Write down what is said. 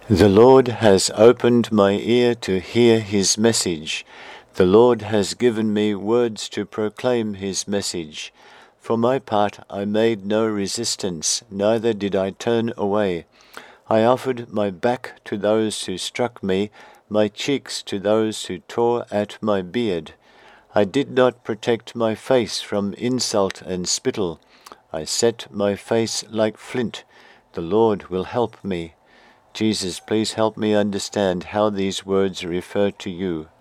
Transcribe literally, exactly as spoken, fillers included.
The Lord has opened my ear to hear his message. The Lord has given me words to proclaim his message. For my part, I made no resistance, neither did I turn away. I offered my back to those who struck me, my cheeks to those who tore at my beard. I did not protect my face from insult and spittle. I set my face like flint. The Lord will help me. Jesus, please help me understand how these words refer to you.